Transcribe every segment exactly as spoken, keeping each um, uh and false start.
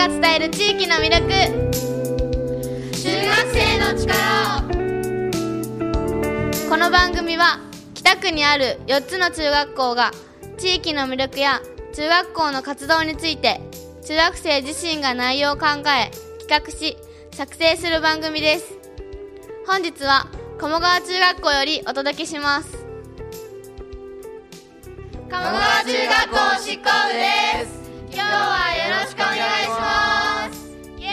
が伝える地域の魅力、中学生の力を。この番組は北区にあるよっつの中学校が地域の魅力や中学校の活動について中学生自身が内容を考え企画し作成する番組です。本日は鴨川中学校よりお届けします。鴨川中学校執行部です。今日はよろしくお願いします。イエ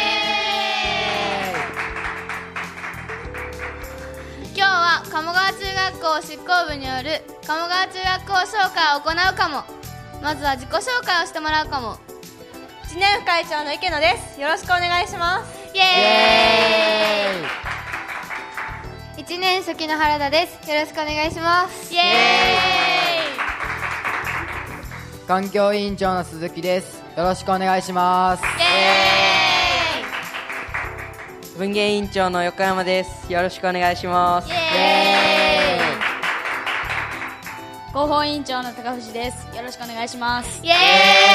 ーイ。今日は鴨川中学校執行部による鴨川中学校紹介を行うかも。まずは自己紹介をしてもらうかも。 いちねん会長の池野です。よろしくお願いします。 イエーイ。 いちねん初期の原田です。よろしくお願いします。 イエーイ。 環境委員長の鈴木です。よろしくお願いします。 イエーイ。文芸委員長の横山です。よろしくお願いします。 イエーイ。 広報委員長の高藤です。よろしくお願いします。 イエーイ。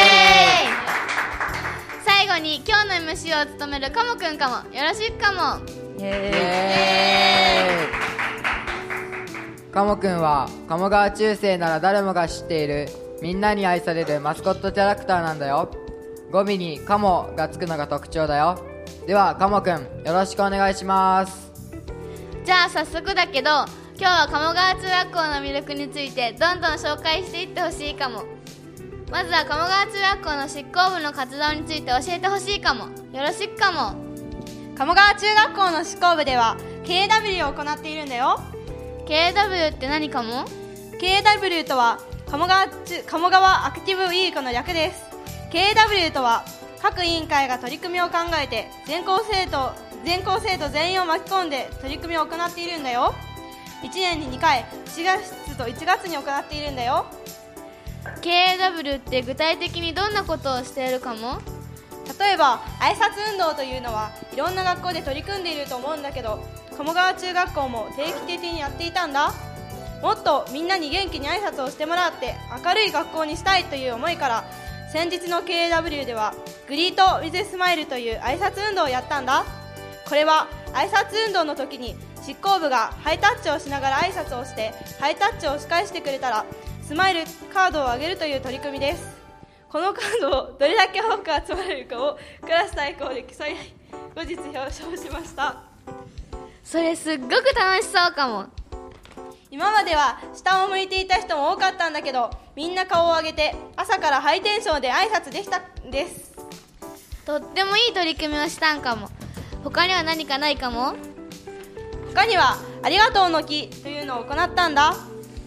最後に今日の エムシー を務めるかもくんかも。よろしくかも。 イエーイ。 かもくんは鴨川中世なら誰もが知っているみんなに愛されるマスコットキャラクターなんだよ。語尾にカモがつくのが特徴だよ。ではかもくん、よろしくお願いします。 じゃあ早速だけど今日は鴨川中学校の魅力についてどんどん紹介していってほしいかも。まずは鴨川中学校の執行部の活動について教えてほしいかも。よろしくかも。 鴨川中学校の執行部では ケーダブリュー を行っているんだよ。 ケーダブリュー って何かも？ ケーダブリュー とは鴨川, 鴨川アクティブウィークの略です。 ケーダブリュー とは各委員会が取り組みを考えて全校生徒全校生徒全員を巻き込んで取り組みを行っているんだよ。いちねんににかい、しがつといちがつに行っているんだよ。 ケーダブリュー って具体的にどんなことをしているかも？ 例えば挨拶運動というのはいろんな学校で取り組んでいると思うんだけど、鴨川中学校も定期的にやっていたんだ。もっとみんなに元気に挨拶をしてもらって明るい学校にしたいという思いから先日の ケーダブリュー ではグリートウィズスマイルという挨拶運動をやったんだ。これは挨拶運動の時に執行部がハイタッチをしながら挨拶をしてハイタッチを仕返してくれたらスマイルカードをあげるという取り組みです。このカードをどれだけ多く集まれるかをクラス対抗で競い後日表彰しました。 それすっごく楽しそうかも。 今までは下を向いていた人も多かったんだけど、みんな顔を上げて朝からハイテンションで挨拶できたんです。 とってもいい取り組みをしたんかも。他には何かないかも？ 他にはありがとうの木というのを行ったんだ。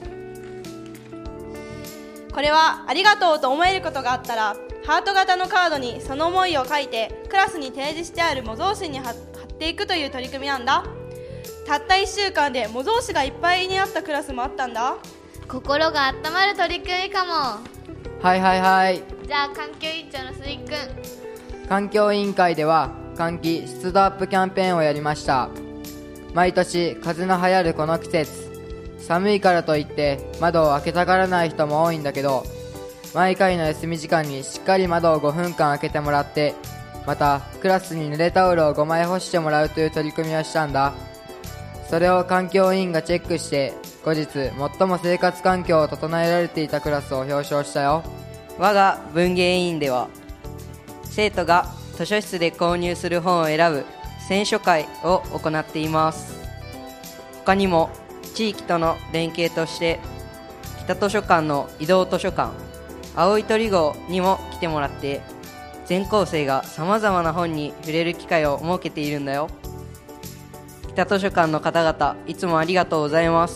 これはありがとうと思えることがあったらハート型のカードにその思いを書いてクラスに提示してある模造紙に貼っていくという取り組みなんだ。たったいっしゅうかんで模造紙がいっぱいになったクラスもあったんだ。 心が温まる取り組みかも。 はいはいはい。 じゃあ環境委員長の鈴木くん。 環境委員会では換気湿度アップキャンペーンをやりました。毎年風邪の流行るこの季節、寒いからといって窓を開けたがらない人も多いんだけど、毎回の休み時間にしっかり窓をごふんかん開けてもらって、またクラスに濡れタオルをごまい干してもらうという取り組みをしたんだ。それを環境委員がチェックして後日最も生活環境を整えられていたクラスを表彰したよ。 我が文芸委員では生徒が図書室で購入する本を選ぶ選書会を行っています。他にも地域との連携として北図書館の移動図書館青い鳥号にも来てもらって全校生がさまざまな本に触れる機会を設けているんだよ。北図書館の方々いつもありがとうございます。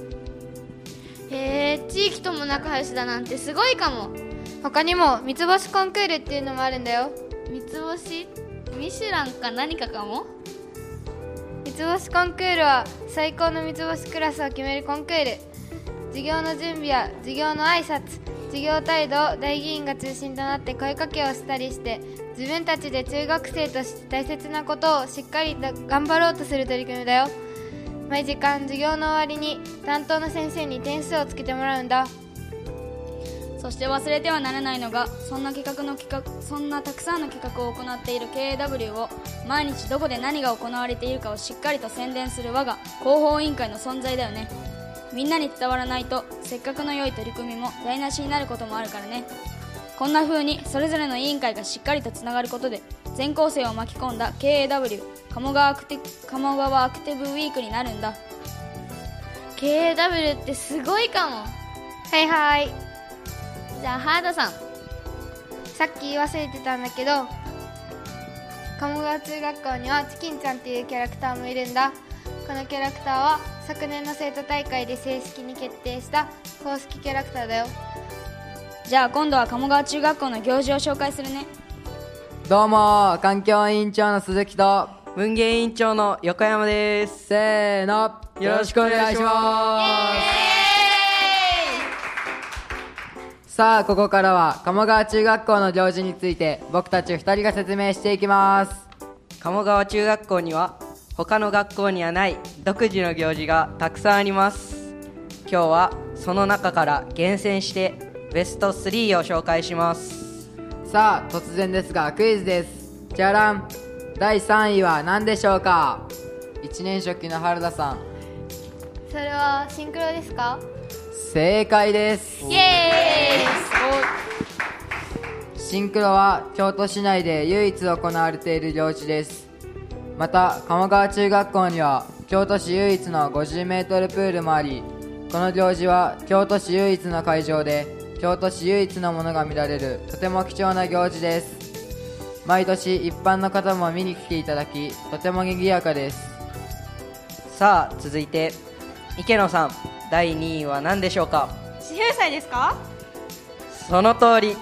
へえ、地域とも仲良しだなんてすごいかも。 他にも三つ星コンクールっていうのもあるんだよ。 三つ星？ミシュランか何かかも？ 三つ星コンクールは最高の三つ星クラスを決めるコンクール。授業の準備や授業の挨拶、授業態度を大議員が中心となって声かけをしたりして、自分たちで中学生として大切なことをしっかりと頑張ろうとする取り組みだよ。毎時間授業の終わりに担当の先生に点数をつけてもらうんだ。 そして忘れてはならないのが、そんな企画の企画そんなたくさんの企画を行っている ケーエーダブリュー を毎日どこで何が行われているかをしっかりと宣伝する我が広報委員会の存在だよね。みんなに伝わらないとせっかくの良い取り組みも台無しになることもあるからね。こんな風にそれぞれの委員会がしっかりとつながることで全校生を巻き込んだ ケーエーダブリュー 鴨川アクテ鴨川アクティブウィークになるんだ。 ケーエーダブリュー ってすごいかも。 はいはい。 じゃあ原田さん。 さっき言い忘れてたんだけど、鴨川中学校にはチキンちゃんっていうキャラクターもいるんだ。このキャラクターは昨年の生徒大会で正式に決定した公式キャラクターだよ。 じゃあ今度は鴨川中学校の行事を紹介するね。 どうも、環境委員長の鈴木と文芸委員長の横山です。 せーの、よろしくお願いします。さあ、ここからは鴨川中学校の行事について僕たちふたりが説明していきます。 鴨川中学校には他の学校にはない独自の行事がたくさんあります。今日はその中から厳選してベストスリーを紹介します。 さあ、突然ですがクイズです。じゃらん。だいさんいは何でしょうか？いちねん初期の原田さん。 それはシンクロですか？ 正解です。 イエーイ。 シンクロは京都市内で唯一行われている行事です。また鴨川中学校には京都市唯一の ごじゅうメートル プールもあり、この行事は京都市唯一の会場で京都市唯一のものが見られるとても貴重な行事です。毎年一般の方も見に来ていただき、とても賑やかです。 さあ続いて池野さん、だいにいは何でしょうか？ 四風祭ですか？ その通り。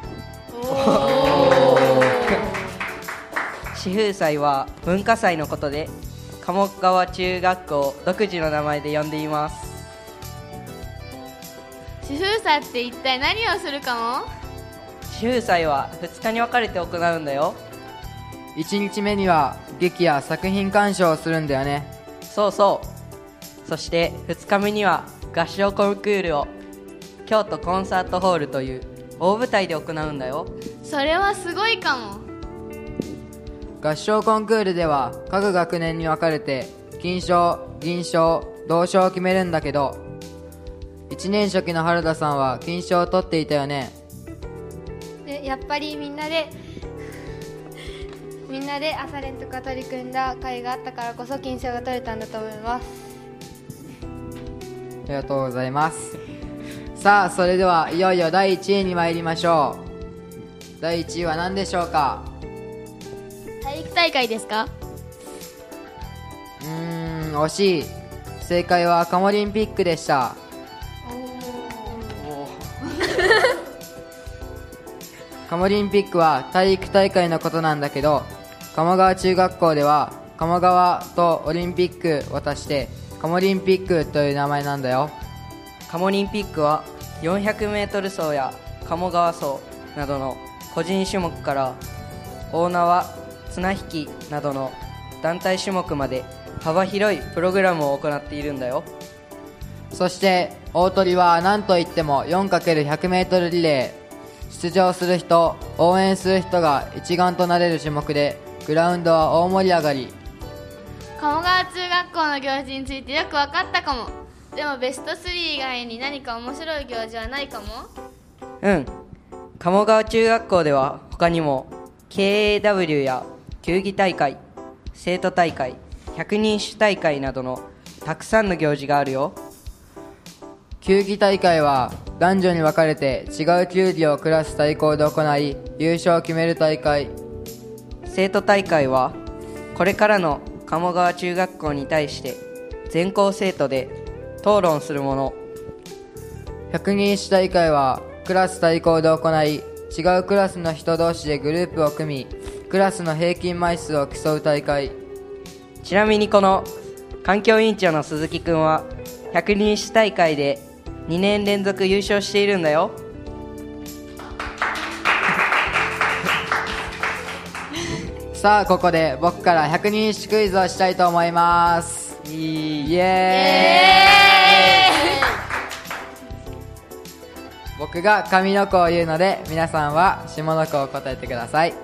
四風祭は文化祭のことで鴨川中学校独自の名前で呼んでいます。 四風祭って一体何をするかも？ 四風祭はふつかに分かれて行うんだよ。 いちにちめには劇や作品鑑賞をするんだよね。 そうそう。そしてふつかめには合唱コンクールを京都コンサートホールという大舞台で行うんだよ。 それはすごいかも。 合唱コンクールでは各学年に分かれて金賞、銀賞、銅賞を決めるんだけど、いちねん初期の原田さんは金賞を取っていたよね。 でやっぱりみんなでみんなで朝練とか取り組んだ会があったからこそ金賞が取れたんだと思います。 ありがとうございます。さあ、それではいよいよだいいちいに参りましょう。だいいちいは何でしょうか？ 体育大会ですか？ うーん、惜しい。正解はカモリンピックでした。カモリンピックは体育大会のことなんだけど、鴨川中学校では鴨川とオリンピックを足してカモリンピックという名前なんだよ。 カモリンピックはよんひゃくメートル走や鴨川走などの個人種目から大縄、綱引きなどの団体種目まで幅広いプログラムを行っているんだよ。 そして大トリは何といっても よんかけるひゃくメートル リレー。出場する人、応援する人が一丸となれる種目で、グラウンドは大盛り上がり。 鴨川中学校の行事についてよく分かったかも。でもベストスリー以外に何か面白い行事はないかも。 うん。鴨川中学校では他にも ケーエーダブリュー や球技大会、生徒大会、百人一首大会などのたくさんの行事があるよ。 球技大会は男女に分かれて違う球技をクラス対抗で行い、優勝を決める大会。 生徒大会はこれからの鴨川中学校に対して全校生徒で討論するもの。 百人一首大会はクラス対抗で行い、違うクラスの人同士でグループを組み、クラスの平均枚数を競う大会。 ちなみにこの環境委員長の鈴木くんは百人一首大会でにねん連続優勝しているんだよ。 さあ、ここで僕から百人一首クイズをしたいと思います。イエーイ。僕僕が上の句を言うので、皆さんは下の句を答えてください。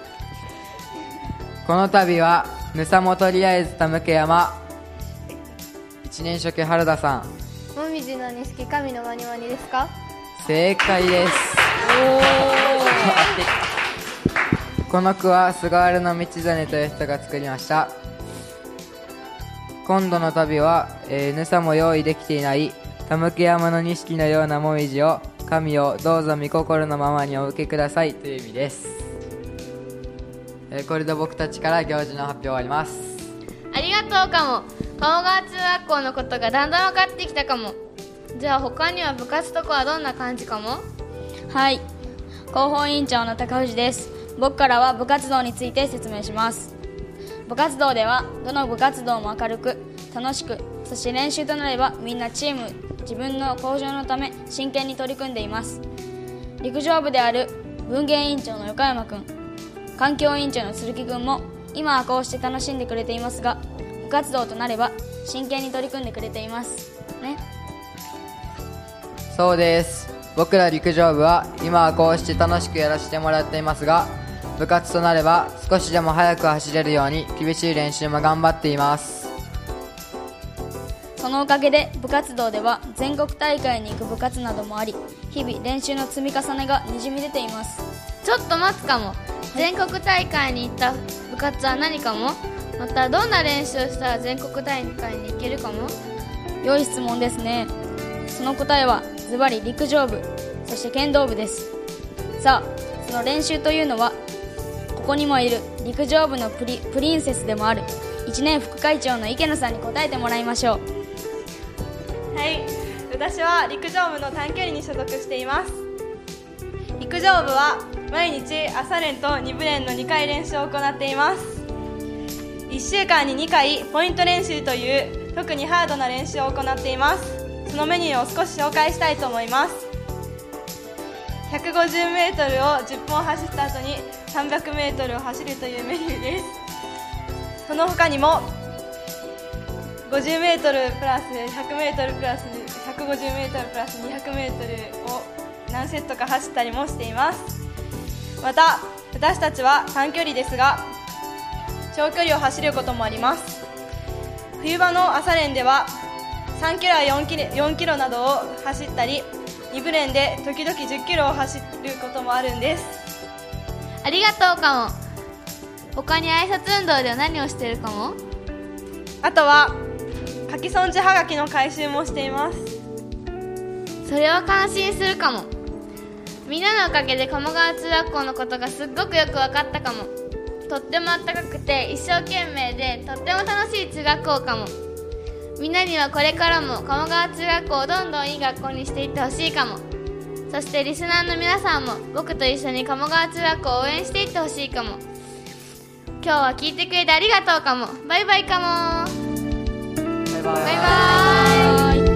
この度はぬさもとりあえずたむけ山。一年初期原田さん。 もみじの錦神のまにまにですか？ 正解です。この句は菅原道真という人が作りました。今度の旅は、えー、ぬさも用意できていないたむけ山の錦のようなもみじを、神をどうぞ御心のままにお受けくださいという意味です。えー、これで僕たちから行事の発表終わります。 ありがとうかも。鴨川中学校のことがだんだん分かってきたかも。じゃあ他には部活とかはどんな感じかも？ はい、広報委員長の高藤です。僕からは部活動について説明します。部活動ではどの部活動も明るく楽しく、そして練習となればみんなチーム自分の向上のため真剣に取り組んでいます。陸上部である文芸委員長の横山くん、環境委員長の鈴木くんも今はこうして楽しんでくれていますが、部活動となれば真剣に取り組んでくれていますね。 そうです。僕ら陸上部は今はこうして楽しくやらせてもらっていますが、部活となれば少しでも速く走れるように厳しい練習も頑張っています。 そのおかげで部活動では全国大会に行く部活などもあり、日々練習の積み重ねがにじみ出ています。 ちょっと待つかも。全国大会に行った部活は何かも？またどんな練習をしたら全国大会に行けるかも？ 良い質問ですね。その答えはズバリ陸上部、そして剣道部です。さあ、その練習というのはここにもいる陸上部のプリ、プリンセスでもあるいちねん副会長の池野さんに答えてもらいましょう。 はい、私は陸上部の短距離に所属しています。陸上部は毎日朝練とに部練のにかい練習を行っています。いっしゅうかんににかいポイント練習という特にハードな練習を行っています。そのメニューを少し紹介したいと思います。ひゃくごじゅうメートルをじゅっぽん走った後にさんびゃくメートルを走るというメニューです。その他にもごじゅうメートルプラスひゃくメートルプラスひゃくごじゅうメートルプラスにひゃくメートルを何セットか走ったりもしています。また私たちは短距離ですが長距離を走ることもあります。冬場の朝練ではさんキロやよんキロ、よんキロなどを走ったり、に部練で時々じゅっキロを走ることもあるんです。 ありがとうかも。他に挨拶運動では何をしているかも？ あとは書き損じはがきの回収もしています。 それは感心するかも。みんなのおかげで鴨川中学校のことがすっごくよく分かったかも。とってもあったかくて一生懸命でとっても楽しい中学校かも。みんなにはこれからも鴨川中学校をどんどんいい学校にしていってほしいかも。そしてリスナーの皆さんも僕と一緒に鴨川中学校を応援していってほしいかも。今日は聞いてくれてありがとうかも。バイバイかも。 バイバイ。 バイバイ。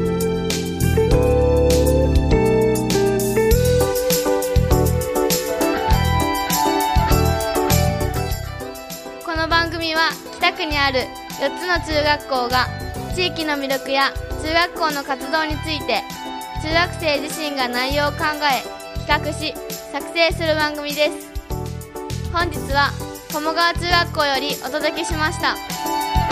この番組は北区にあるよっつの中学校が地域の魅力や中学校の活動について中学生自身が内容を考え企画し作成する番組です。本日は鴨川中学校よりお届けしました。